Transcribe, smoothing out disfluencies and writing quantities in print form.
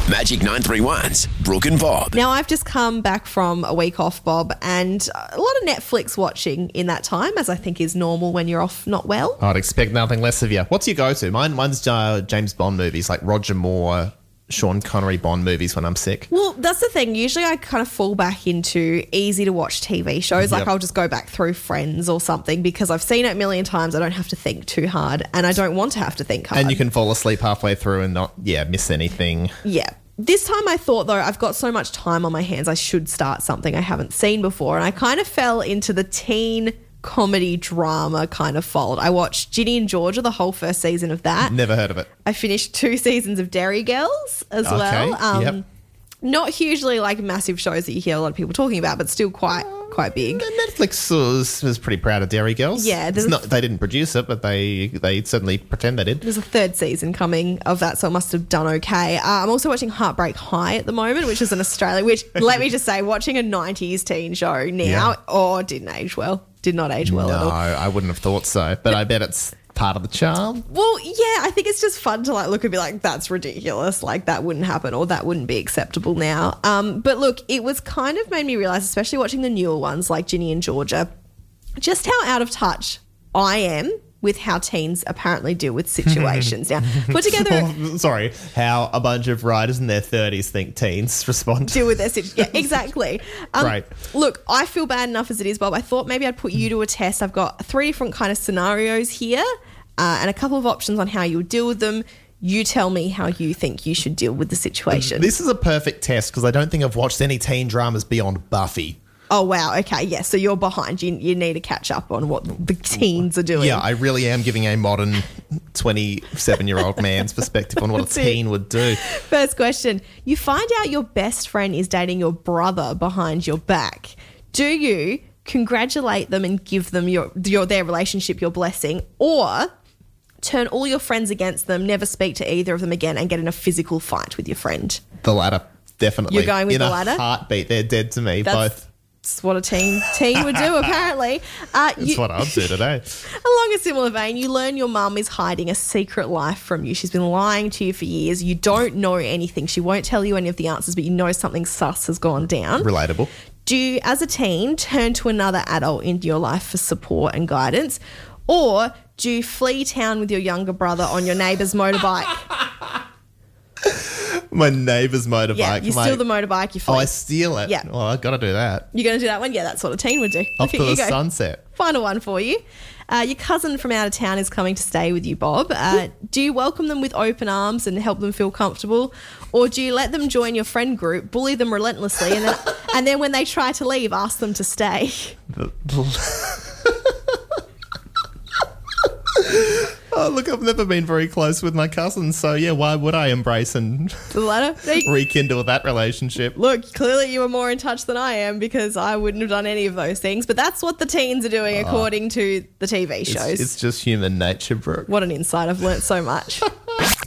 Magic 931's Brooke and Bob. Now, I've just come back from a week off, Bob, and a lot of Netflix watching in that time, as I think is normal when you're off not well. I'd expect nothing less of you. What's your go-to? Mine's James Bond movies, like Roger Moore, Sean Connery Bond movies when I'm sick. Well, that's the thing. Usually I kind of fall back into easy to watch TV shows. Like I'll just go back through Friends or something because I've seen it a million times. I don't have to think too hard and I don't want to have to think hard. And you can fall asleep halfway through and not, miss anything. Yeah. This time I thought, though, I've got so much time on my hands, I should start something I haven't seen before. And I kind of fell into the teen comedy drama kind of fold. I watched Ginny and Georgia, the whole first season of that. Never heard of it. I finished 2 seasons of Derry Girls as well. Not hugely like massive shows that you hear a lot of people talking about, but still quite big. Netflix was pretty proud of Derry Girls. Yeah. They didn't produce it, but they certainly pretend they did. There's a 3rd season coming of that, so it must have done okay. I'm also watching Heartbreak High at the moment, which is in Australia, which, let me just say, watching a 90s teen show now, didn't age well. Did not age well at all. No, I wouldn't have thought so, but I bet it's part of the charm. Well, yeah, I think it's just fun to look and be like, that's ridiculous. Like, that wouldn't happen or that wouldn't be acceptable now. But look, it was kind of made me realise, especially watching the newer ones like Ginny and Georgia, just how out of touch I am with how teens apparently deal with situations. Now, put together... how a bunch of writers in their 30s think teens respond. Deal with their situation. Yeah, exactly. Right. Look, I feel bad enough as it is, Bob. I thought maybe I'd put you to a test. I've got 3 different kind of scenarios here and a couple of options on how you would deal with them. You tell me how you think you should deal with the situation. This is a perfect test because I don't think I've watched any teen dramas beyond Buffy. Oh, wow. Okay, yeah. So you're behind. You need to catch up on what the teens are doing. Yeah, I really am giving a modern 27-year-old man's perspective on what a teen would do. First question. You find out your best friend is dating your brother behind your back. Do you congratulate them and give them their relationship your blessing, or turn all your friends against them, never speak to either of them again, and get in a physical fight with your friend? The latter, definitely. You're going with the latter? In a heartbeat. They're dead to me, both. That's what a teen would do, apparently. That's what I'd do today. Along a similar vein, you learn your mum is hiding a secret life from you. She's been lying to you for years. You don't know anything. She won't tell you any of the answers, but you know something sus has gone down. Relatable. Do you, as a teen, turn to another adult into your life for support and guidance? Or do you flee town with your younger brother on your neighbour's motorbike? My neighbour's motorbike. Yeah, you steal the motorbike, you flee. Oh, I steal it? Yeah. Well, I've got to do that. You're going to do that one? Yeah, that's what a teen would do. Off to the sunset. Final one for you. Your cousin from out of town is coming to stay with you, Bob. Do you welcome them with open arms and help them feel comfortable? Or do you let them join your friend group, bully them relentlessly, and then when they try to leave, ask them to stay? Oh, look, I've never been very close with my cousins, so yeah, why would I embrace and The latter? rekindle that relationship? Look, clearly you were more in touch than I am because I wouldn't have done any of those things, but that's what the teens are doing according to the TV shows. It's just human nature, Brooke. What an insight. I've learnt so much.